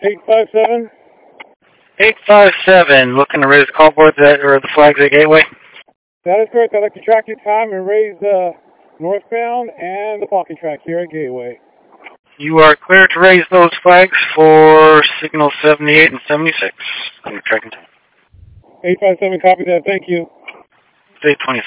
857. 857, looking to raise the call boards or the flags at Gateway? That is correct. I'd like to track your time and raise the northbound and the parking track here at Gateway. You are clear to raise those flags for signal 78 and 76. I'm tracking time. 857, copy that. Thank you. 825.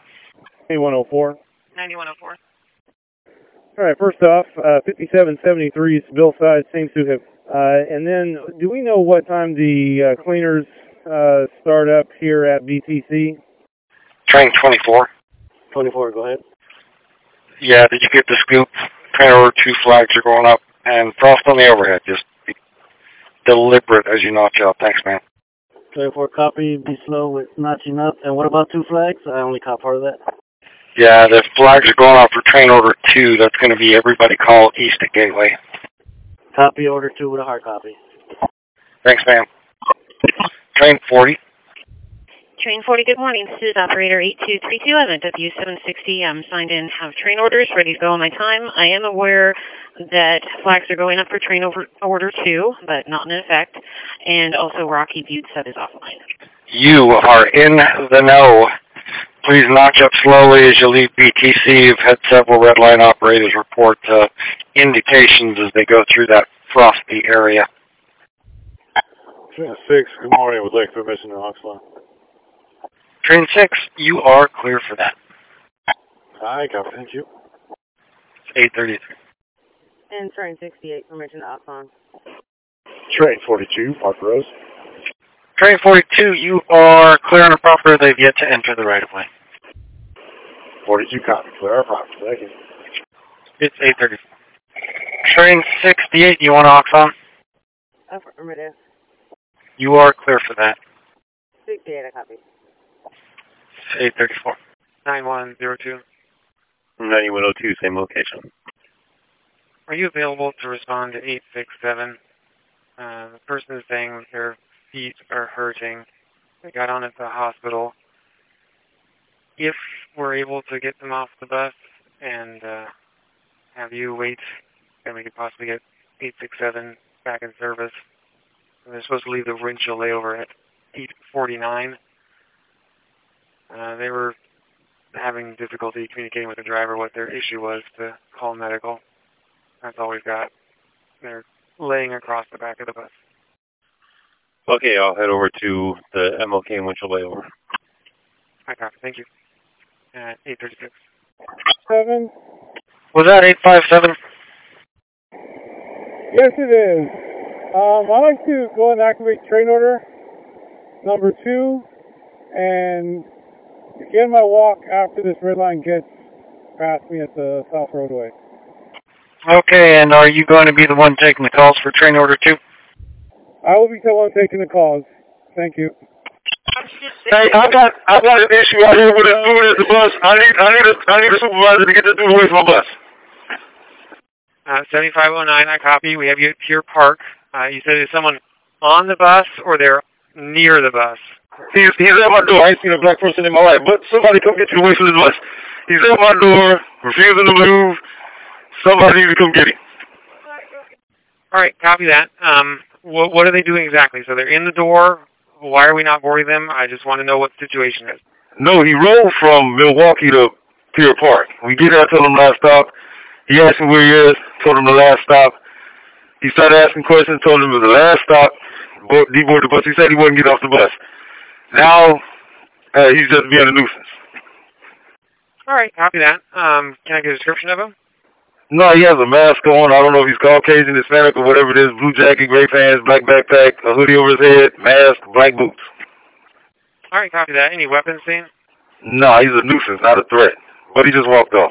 8104. 9104. All right, first off, 5773 is bill size, same suit. And then, do we know what time the cleaners start up here at BTC? Train 24. 24, go ahead. Yeah, did you get the scoop? Train order 2 flags are going up, and frost on the overhead. Just be deliberate as you notch up. Thanks, man. 24, copy. Be slow with notching up. And what about 2 flags? I only caught part of that. Yeah, the flags are going up for train order 2. That's going to be everybody call east at Gateway. Copy order 2 with a hard copy. Thanks, ma'am. Train 40. Train 40, good morning. This is operator 8232. I'm at W760. I'm signed in, have train orders ready to go on my time. I am aware that flags are going up for train order 2, but not in effect. And also Rocky Butte sub is offline. You are in the know. Please notch up slowly as you leave BTC. You've had several red line operators report indications as they go through that frosty area. Train 6, good morning. Would like permission to Oxford. Train 6, you are clear for that. Hi, copy. Thank you. 833. And train 68, permission to Oxford. Train 42, Park Rose. Train 42, you are clear on the proper. They've yet to enter the right-of-way. 42, copy. Clear our property. Thank you. It's 8:30. Train 68, you want to on? Affirmative. You are clear for that. 68, I copy. 834. 9102. 9102, same location. Are you available to respond to 867? The person is saying their feet are hurting. They got on at the hospital. If we're able to get them off the bus and have you wait, then we could possibly get 867 back in service. And they're supposed to leave the Winchell layover at 8:49. They were having difficulty communicating with the driver what their issue was to call medical. That's all we've got. They're laying across the back of the bus. Okay, I'll head over to the MLK and Winchell layover. I copy. Thank you. At 8:36. 7. Was that 857? Yes, it is. I'd like to go and activate train order number 2 and begin my walk after this red line gets past me at the South Roadway. Okay, and are you going to be the one taking the calls for train order 2? I will be the one taking the calls. Thank you. Hey, I got an issue out here with the bus. I need a supervisor to get the dude away from my bus. 7509, I copy. We have you at Pier Park. You said there's someone on the bus or they're near the bus? He's at my door. I ain't seen a black person in my life, but somebody come get you away from this bus. He's at my door, refusing to move. Somebody needs to come get him. All right, copy that. What are they doing exactly? So they're in the door. Why are we not boarding them? I just want to know what the situation is. No, he rode from Milwaukee to Pier Park. We get there, I told him last stop. He asked me where he is, told him the last stop. He started asking questions, told him it was the last stop. Deboarded the bus. He said he wouldn't get off the bus. Now, he's just being a nuisance. All right, copy that. Can I get a description of him? No, he has a mask on. I don't know if he's Caucasian, Hispanic, or whatever it is. Blue jacket, gray pants, black backpack, a hoodie over his head, mask, black boots. All right, copy that. Any weapons seen? No, he's a nuisance, not a threat. But he just walked off.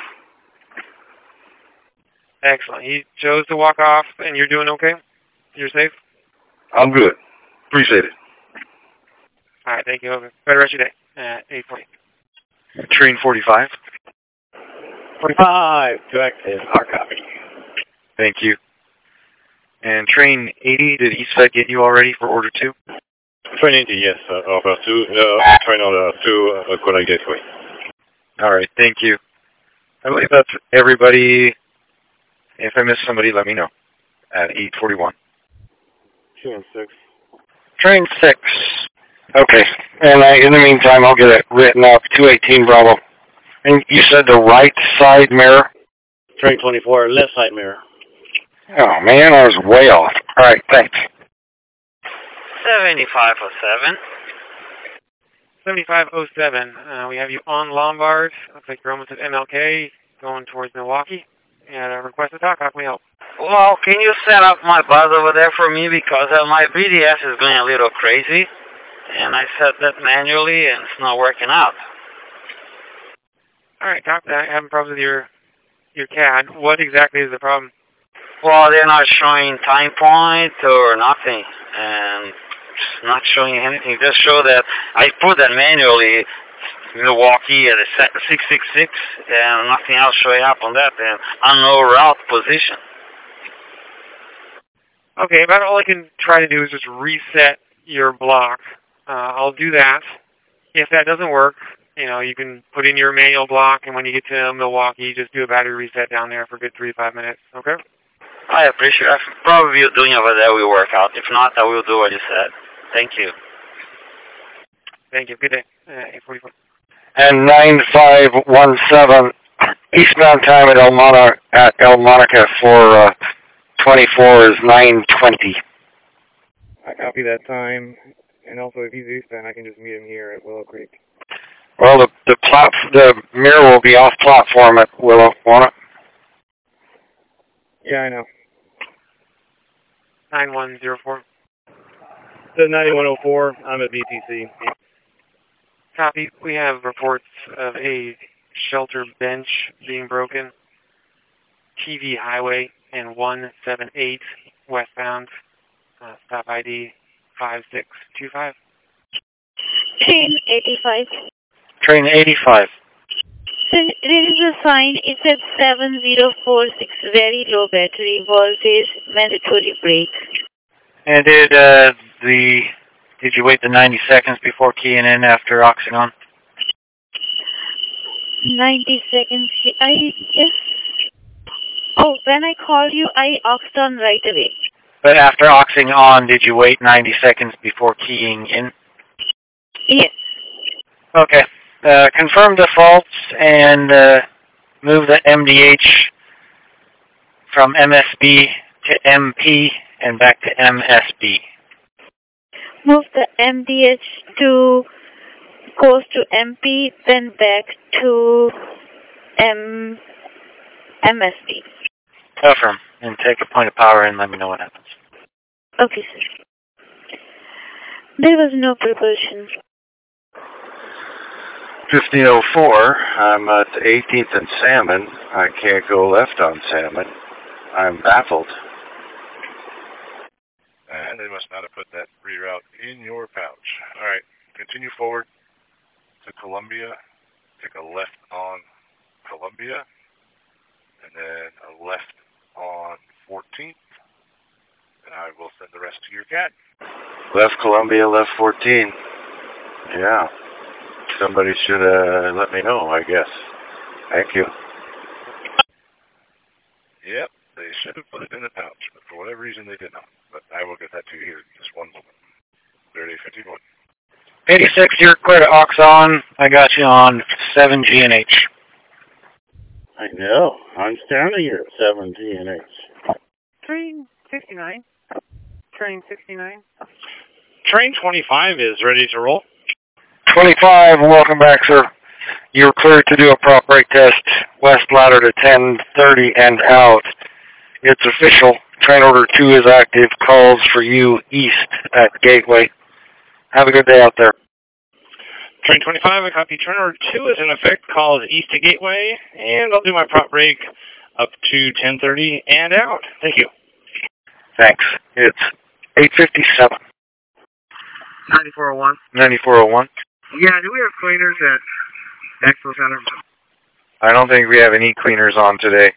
Excellent. He chose to walk off, and you're doing okay? You're safe? I'm good. Appreciate it. All right, thank you. Over. Better rest of your day. 8:40. Train 45. 45, correct. Hard copy. Thank you. And train 80, did Eastside get you already for order 2? Train 80, yes. Order 2. Train order 2, Kodak Gateway. All right, thank you. I believe that's everybody. If I miss somebody, let me know. At 8:41. Train 6. Train 6. Okay. And in the meantime, I'll get it written up. 218 Bravo. And you said the right side mirror? Train 24, left side mirror. Oh, man, I was way off. All right, thanks. 7507. 7507. We have you on Lombard. Looks like you're almost at MLK, going towards Milwaukee. And request to talk. How can we help? Well, can you set up my bus over there for me because my BDS is going a little crazy. And I set that manually and it's not working out. All right, copy that. Having problems with your CAD. What exactly is the problem? Well, they're not showing time point or nothing. And it's not showing anything. Just show that I put that manually, Milwaukee at a 666, and nothing else showing up on that, and on no route position. Okay, about all I can try to do is just reset your block. I'll do that. If that doesn't work, you can put in your manual block, and when you get to Milwaukee, just do a battery reset down there for a good 3 to 5 minutes, okay? I appreciate it. Probably doing over there will work out. If not, I will do what you said. Thank you. Thank you. Good day. 844. And 9517 eastbound time at El Monica for 24 is 9:20. I copy that time, and also if he's eastbound, I can just meet him here at Willow Creek. Well, the mirror will be off platform at Willow, won't it? Yeah, I know. 9104. So 9104, I'm at BTC. Copy. We have reports of a shelter bench being broken. TV Highway and 178 westbound. Stop ID 5625. Train 85. Train 85. So there is a sign, it says 7046, very low battery voltage, mandatory brake. And did you wait the 90 seconds before keying in after oxygen? 90 seconds, when I called you, I oxed on right away. But after oxing on, did you wait 90 seconds before keying in? Yes. Okay. Confirm defaults and move the MDH from MSB to MP and back to MSB. Move the MDH goes to MP, then back to MSB. Confirm and take a point of power and let me know what happens. Okay, sir. There was no propulsion. 1504, I'm at 18th and Salmon. I can't go left on Salmon. I'm baffled. And they must not have put that reroute in your pouch. All right, continue forward to Columbia. Take a left on Columbia, and then a left on 14th. And I will send the rest to your CAD. Left Columbia, left 14. Yeah. Somebody should let me know, I guess. Thank you. Yep, they should have put it in the pouch, but for whatever reason they did not. But I will get that to you here in just one moment. 3851. 86, you're clear to aux on. I got you on 7 GNH. I know. I'm standing here at 7 GNH. Train 69. Train 69. Train 25 is ready to roll. 25, welcome back, sir. You're clear to do a prop brake test, west ladder to 1030 and out. It's official. Train order 2 is active. Calls for you east at Gateway. Have a good day out there. Train 25, I copy. Train order 2 is in effect. Calls east to Gateway, and I'll do my prop brake up to 1030 and out. Thank you. Thanks. It's 857. 9401. 9401. Yeah, do we have cleaners at Expo Center? I don't think we have any cleaners on today.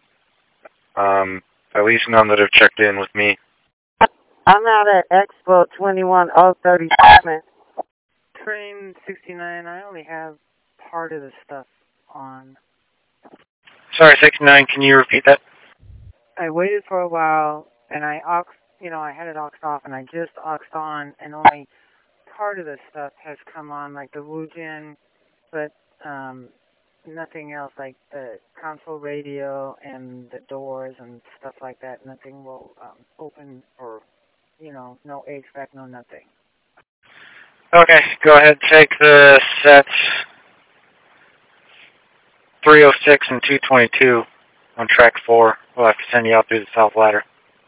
At least none that have checked in with me. I'm out at Expo 21037. Train 69, I only have part of the stuff on. Sorry, 69, can you repeat that? I waited for a while, and I oxed you know, I had it auxed off and I just auxed on and only part of the stuff has come on, like the Woojin, but nothing else, like the console radio and the doors and stuff like that. Nothing will open or, you know, no HVAC, no nothing. Okay, go ahead, take the sets 306 and 222 on track 4. We'll have to send you out through the south ladder.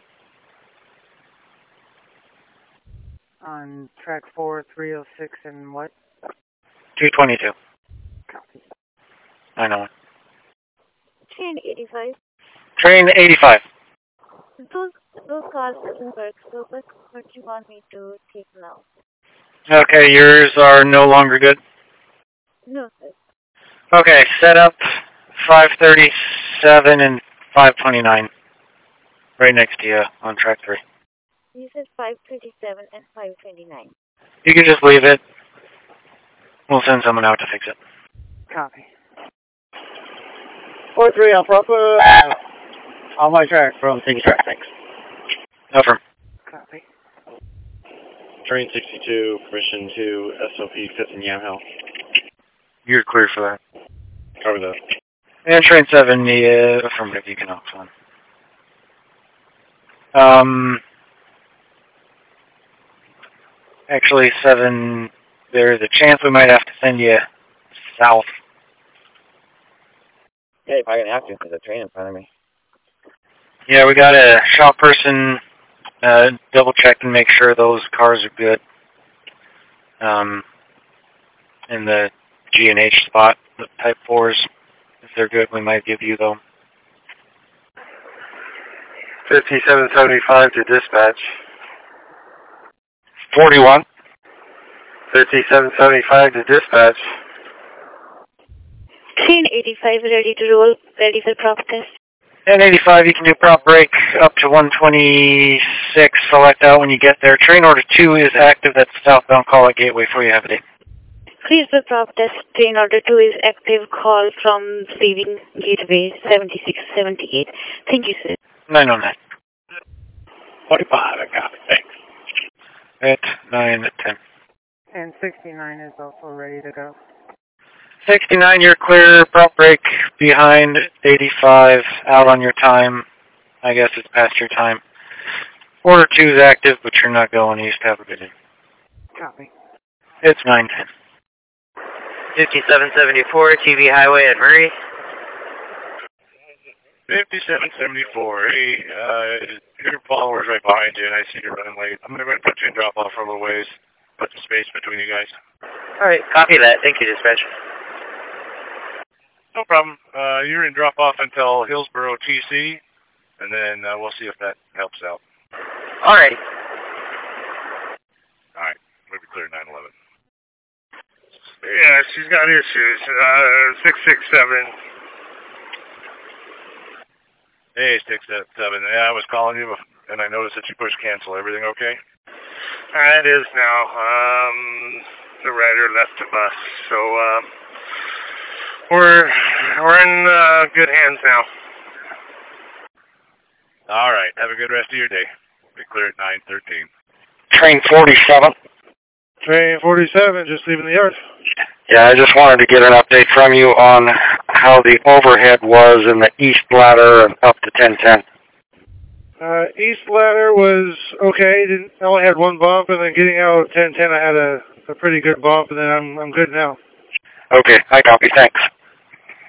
On track 4, 306 and what? 222. Copy. I know it. Train 85. Train 85. Those cars doesn't work, so what you want me to take now? Okay, yours are no longer good? No, sir. Okay, set up 537 and 529. Right next to you on track 3. You said 527 and 529. You can just leave it. We'll send someone out to fix it. Copy. 4-3 Alpha on my track from Tiki Track, thanks. Over. Copy. Train 62, permission to SOP 5th and Yamhill. You're clear for that. Cover that. And train 7, the affirmative, you can opt on. Actually, 7, there's a chance we might have to send you south. Yeah, if I can have to, there's a train in front of me. Yeah, we got a shop person double check and make sure those cars are good. In the G&H spot, the Type 4s, if they're good, we might give you them. 5775 to dispatch. 41. 5775 to dispatch. Train 85 ready to roll, ready for prop test. And 85, you can do prop brake up to 126. Select out when you get there. Train order 2 is active. That's southbound call at gateway for you. Have a day. Please for prop test. Train order 2 is active. Call from receiving gateway 7678. Thank you, sir. 909. 45, I got it. Thanks. At 9:10. And 69 is also ready to go. 69, you're clear. Prop brake behind 85. Out on your time. I guess it's past your time. Order 2 is active, but you're not going east. Have a good day. Copy. It's 9:10. 5774 TV Highway at Murray. 5774. Hey, your follower's right behind you, and I see you're running late. I'm going to put you in drop-off for a little ways. Put some space between you guys. All right, copy that. Thank you, dispatch. No problem. You're in drop-off until Hillsborough TC, and then we'll see if that helps out. All right. All right. We'll be clear 911. Yeah, she's got issues. 667. Hey, 667. Yeah, I was calling you, and I noticed that you pushed cancel. Everything okay? It is now. The rider left the bus, so we're in good hands now. All right. Have a good rest of your day. Be clear at 9:13. Train 47. Train 47, just leaving the yard. Yeah, I just wanted to get an update from you on how the overhead was in the east ladder and up to 1010. East ladder was okay. I only had one bump, and then getting out at 1010, I had a pretty good bump, and then I'm good now. Okay, I copy. Thanks.